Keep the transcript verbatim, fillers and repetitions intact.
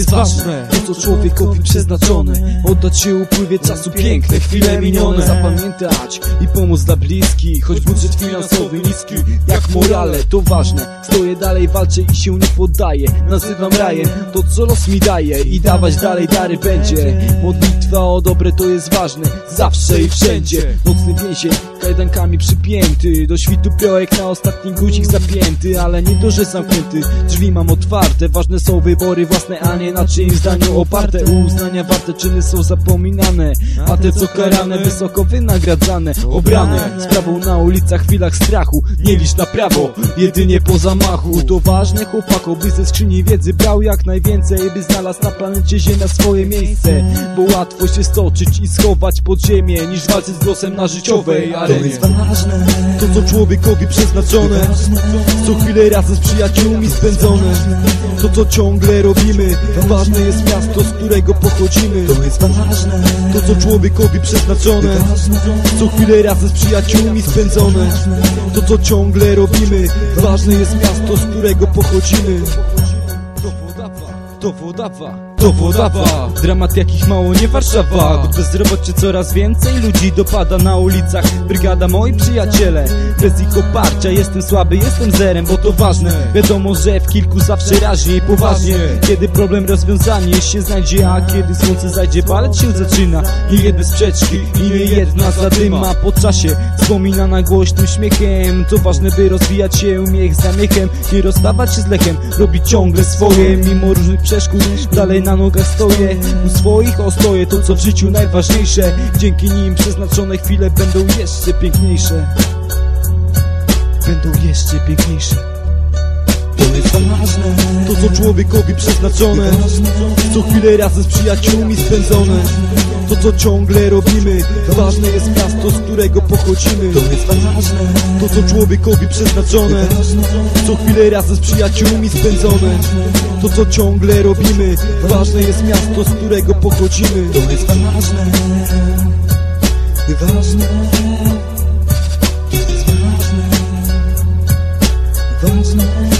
jest ważne, to co człowiekowi przeznaczone. Oddać się upływie czasu, piękne chwile minione. Zapamiętać i pomóc dla bliskich, choć budżet finansowy niski jak morale, to ważne. Stoję dalej, walczę i się nie poddaję. Nazywam rajem to co los mi daje i dawać dalej dary będzie. Modlitwa o dobre to jest ważne, zawsze i wszędzie. Nocny więzień, kajdankami przypięty, do świtu piołek na ostatni guzik zapięty, ale nie to, że zamknięty, drzwi mam otwarte. Ważne są wybory własne, a nie na czyimś zdaniu oparte. Uznania warte czyny są zapominane, a te co karane wysoko wynagradzane. Obrane sprawą na ulicach w chwilach strachu, nie licz na prawo, jedynie po zamachu. To ważne chłopako, by ze skrzyni wiedzy brał jak najwięcej, by znalazł na planecie Ziemia swoje miejsce. Bo łatwo się stoczyć i schować pod ziemię, niż walczyć z losem na życiowej arenie. To jest ważne, to co człowiekowi przeznaczone, co chwilę razem z przyjaciółmi spędzone. To co ciągle robimy, ważne jest miasto, z którego pochodzimy. to jest ważne, To co człowiekowi przeznaczone, co chwilę razem z przyjaciółmi spędzone. To co ciągle robimy, ważne jest miasto, z którego pochodzimy. To Wodawa, to Wodawa, to Wodawa. Dramat jakich mało nie Warszawa, gdy bezrobocie coraz więcej ludzi dopada na ulicach. Brygada moi przyjaciele, bez ich oparcia jestem słaby, jestem zerem, bo to ważne. Wiadomo, że w kilku zawsze raźnie i poważnie, kiedy problem rozwiązanie się znajdzie, a kiedy słońce zajdzie, baleć się zaczyna. Nie jedne sprzeczki i nie jedna zadyma po czasie wspominana głośnym śmiechem. To ważne, by rozwijać się miech za miechem, nie rozstawać się z lechem, robić ciągle swoje mimo różnych przeszkód. Dalej na nogach stoję, u swoich ostoję, to co w życiu najważniejsze. Dzięki nim przeznaczone chwile będą jeszcze piękniejsze. Będą jeszcze piękniejsze. to jest ważne, To co człowiekowi przeznaczone, co chwilę razem z przyjaciółmi spędzone. To co ciągle robimy, ważne jest miasto, z którego pochodzimy. to jest ważne, To co człowiekowi przeznaczone, co chwilę razem z przyjaciółmi spędzone. To co ciągle robimy, ważne jest miasto, z którego pochodzimy. to jest ważne, ważne, to jest ważne, ważne.